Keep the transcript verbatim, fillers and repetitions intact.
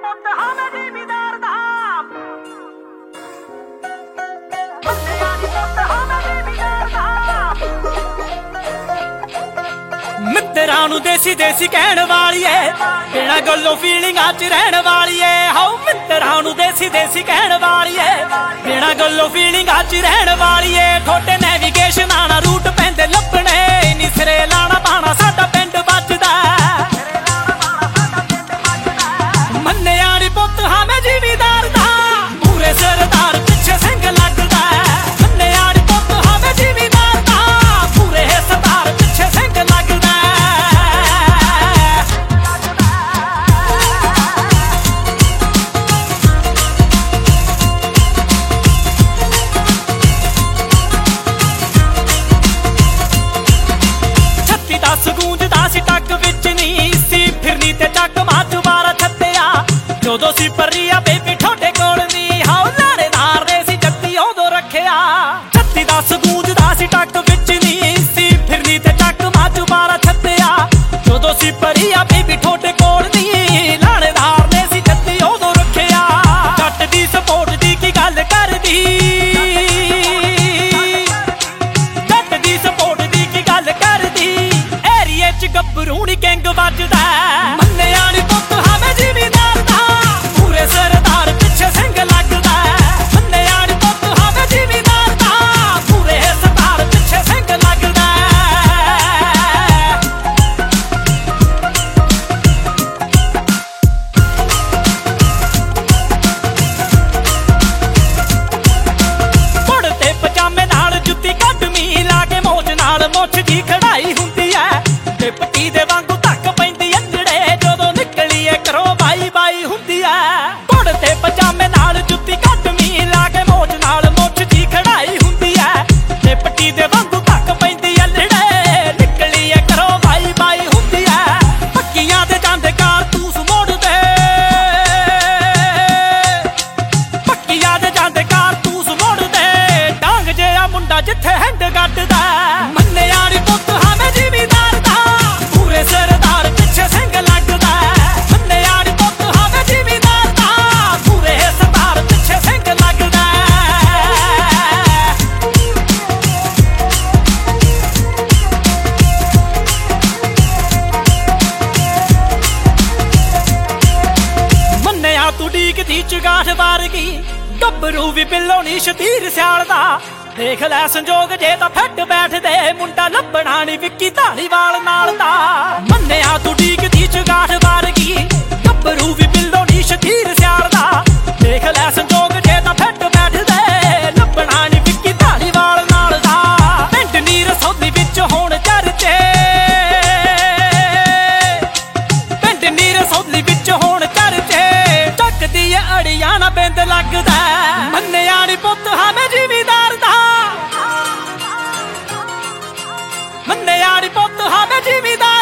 ਪੁੱਤ ਹਾਂ ਮੈਂ ਜ਼ਿਮੀਦਾਰ ਦਾ ਮੰਨਿਆ ਨੀ ਪੁੱਤ ਹਾਂ ਮੈਂ ਜ਼ਿਮੀਦਾਰ ਦਾ ਮਿੱਤਰਾਂ ਨੂੰ ਦੇਸੀ ਦੇਸੀ ਕਹਿਣ ਵਾਲੀਏ ਬਿਨਾਂ ਗੱਲੋਂ ਫੀਲਿੰਗਾਂ 'ਚ ਰਹਿਣ ਵਾਲੀਏ ਹਾਉ ਮਿੱਤਰਾਂ ਨੂੰ ਦੇਸੀ ਦੇਸੀ ਕਹਿਣ ਵਾਲੀਏ ਬਿਨਾਂ ਗੱਲੋਂ ਫੀਲਿੰਗਾਂ 'ਚ ਰਹਿਣ ਵਾਲੀਏ ਠੋਡੇ ਨੈਵੀਗੇਸ਼ਨਾਂ ਨਾਲ ਰੂਟ ਪੈਂਦੇ ਲੱਭਣੇ ਨੀ ਸਿਰੇ ਲਾਣਾ ਪਾਣਾ ਸਾਡਾ ਪਿੰਡ ਵੱਜਦਾ ਮੰਨਿਆ ਨੀ ਪੁੱਤ ਹਾਂ ਮੈਂ ਜ਼ਿਮੀਦਾਰ ਦਾ ਪੂਰੇ ਸਰਦਾਰ ਪਿੱਛੇ ਸਿੰਘ ਲੱਗਦਾ ਮੰਨਿਆ ਨੀ ਪੁੱਤ ਹਾਂ ਮੈਂ ਜ਼ਿਮੀਦਾਰ ਦਾ ਪੂਰੇ ਸਰਦਾਰ ਪਿੱਛੇ ਸਿੰਘ ਲੱਗਦਾ ਛੱਤੀ ਦਸ ਗੂੰਜਦਾ ਸੀ ਟੱਕ ਵਿੱਚ ਨੀ ਸੀ ਫਿਰਨੀ ਤੇ ਚੱਕ ਮਾਚੂ ਬਾਰਾ ਛੱਤਿਆ ਜਦੋਂ ਸੀ ਪਰੀਆ ਬੇਬੀ ਠੋਡੇ ਕੋਲ ਨੀ ਹਾਉ ਲਾਣੇਦਾਰ ਨੇ ਸੀ ਜੱਤੀ ਉਦੋਂ ਰੱਖਿਆ ਛੱਤੀ ਦਸ ਗੂੰਜਦਾ ਸੀ ਟੱਕ ਵਿੱਚ ਨੀ ਸੀ ਫਿਰਨੀ ਤੇ ਚੱਕ ਮਾਚੂ ਬਾਰਾ ਛੱਤਿਆ ਜਦੋਂ ਸੀ ਪਰੀਆ ਬੇਬੀ ਠੋਡੇ ਕੋਲ ਨੀ ਲਾਣੇਦਾਰ ਨੇ ਸੀ ਜੱਤੀ ਉਦੋਂ ਰੱਖਿਆ ਜੱਟ ਦੀ ਸਪੋਰਟ ਦੀ ਕੀ ਗੱਲ ਕਰਦੀ ਜੱਟ ਦੀ ਸਪੋਰਟ ਦੀ ਕੀ ਗੱਲ ਕਰਦੀ ਏਰੀਏ 'ਚ ਗੱਭਰੂ ਨੀ ਗੈਂਗ ਵੱਜਦਾ ਮੰਨਿਆ ਨੀ ਪੁੱਤ ਹਾਂ ਮੈਂ ਜ਼ਿਮੀਦਾਰ ਦਾ ਪੂਰੇ ਸਰਦਾਰ ਪਿੱਛੇ ਸਿੰਘ ਲੱਗਦਾ ਮੰਨਿਆ ਨੀ ਪੁੱਤ ਹਾਂ ਮੈਂ ਜ਼ਿਮੀਦਾਰ ਦਾ ਪੂਰੇ ਸਰਦਾਰ ਪਿੱਛੇ ਸਿੰਘ ਲੱਗਦਾ ਮੁੜ ਤੇ ਪਜਾਮੇ ਨਾਲ ਜੁੱਤੀ ਕੱਢਵੀਂ ਲਾ ਕੇ ਮੋਚ ਨਾਲ ਮੁੱਛ ਦੀ ਖੜਾਈ ਹੁੰਦੀ ਐ ਤੇ ਪੱਟੀ ਦੇ ਵਾਂਗੂ ਧੱਕ ਪੈਂਦੀ ਅੰਜੜੇ ਜਦੋਂ ਨਿਕਲੀਏ ਕਰੋ ਬਾਈ ਬਾਈ ਹੁੰਦੀ ਐ ਮੁੜ ਤੇ ਪਜਾਮੇ ਨਾਲ ਜੁੱਤੀ ਕੱਢਵੀਂ ਲਾ ਕੇ ਮੋਚ ਨਾਲ ਮੁੱਛ ਦੀ ਖੜਾਈ ਹੁੰਦੀ ਐ ਤੇ ਪੱਟੀ ਦੇ ਵਾਂਗੂ ਧੱਕ ਪੈਂਦੀ ਅੰਜੜੇ ਨਿਕਲੀਏ ਕਰੋ ਬਾਈ ਬਾਈ ਹੁੰਦੀ ਐ ਪੱਕੀਆਂ ਦੇ ਜਾਂਦੇ ਕਾਰਤੂਸ ਮੋੜਦੇ ਪੱਕੀਆਂ ਦੇ ਜਾਂਦੇ ਕਾਰਤੂਸ ਮੋੜਦੇ ਡਾਂਗ ਜਿਹਾ ਮੁੰਡਾ ਜਿੱਥੇ ਹੈਂਡ ਗੱਡਦਾ ਮੰਨਿਆ ਨੀ ਪੁੱਤ ਹਾਂ ਮੈਂ ਜ਼ਿਮੀਦਾਰ ਦਾ ਪੂਰੇ ਸਰਦਾਰ ਪਿੱਛੇ ਸਿੰਘ ਲੱਗਦਾ ਮੰਨਿਆ ਨੀ ਪੁੱਤ ਹਾਂ ਮੈਂ ਜ਼ਿਮੀਦਾਰ ਦਾ ਪੂਰੇ ਸਰਦਾਰ ਪਿੱਛੇ ਸਿੰਘ ਲੱਗਦਾ ਮੰਨਿਆ ਤੂੰ ਡੀਕਦੀ ਚੁਗਾਠ ਵਾਰਗੀ ਗੱਭਰੂ ਵੀ ਬਿੱਲੋ ਨੀ ਸ਼ਤੀਰ ਸਿਆਲ ਦਾ ਦੇਖ ਲੈ ਸੰਜੋਗ ਜੇ ਤਾਂ ਫੱਟ ਬੈਠਦੇ ਮੁੰਡਾ ਲੱਭਣਾ ਨੀ ਵਿੱਕੀ ਧਾਲੀਵਾਲ ਨਾਲ ਦਾ ਮੰਨਿਆ ਤੂੰ ਡੀਕਦੀ ਚੁਗਾਠ ਵਾਰਗੀ ਗੱਭਰੂ ਵੀ ਬਿੱਲੋ ਨੀ ਸ਼ਤੀਰ ਸਿਆਲ ਦਾ ਦੇਖ ਲੈ ਸੰਜੋਗ ਜੇ ਤਾਂ ਫੱਟ ਬੈਠਦੇ ਲੱਭਣਾ ਨੀ ਵਿੱਕੀ ਧਾਲੀਵਾਲ ਨਾਲ ਦਾ ਪਿੰਡ ਨੀ ਰਸੌਲੀ ਵਿੱਚ ਹੋਣ ਚਰਚੇ ਪਿੰਡ ਨੀ ਰਸੌਲੀ ਵਿੱਚ ਹੋਣ ਚਰਚੇ ਚੱਕਦੀ ਅੜੀਆਂ ਨਾ ਬਿੰਦ ਲੱਗਦਾ ਮੰਨਿਆ ਨੀ ਪੁੱਤ ਹਾਂ ਮੈਂ ਜ਼ਿਮੀਦਾਰ ਦਾ ਮੰਨਿਆ ਨੀ ਪੁੱਤ ਹਾਂ ਮੈਂ ਜ਼ਿਮੀਦਾਰ